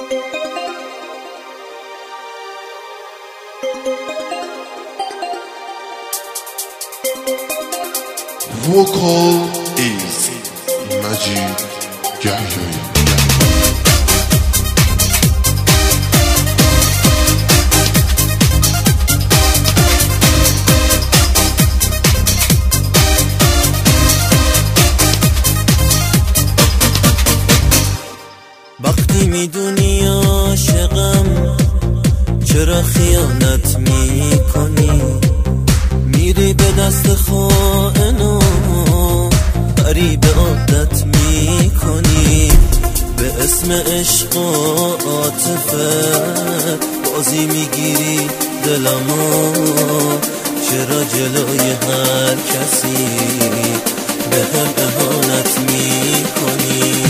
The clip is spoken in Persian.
Vocal is Majid Yahya. وقتی میدونی عاشقم چرا خیانت میکنی؟ میری به دست خائن و غریب عادت میکنی، به اسم عشق و عاطفه بازی میگیری دلمو، چرا جلوی هر کسی به هم اهانت میکنی؟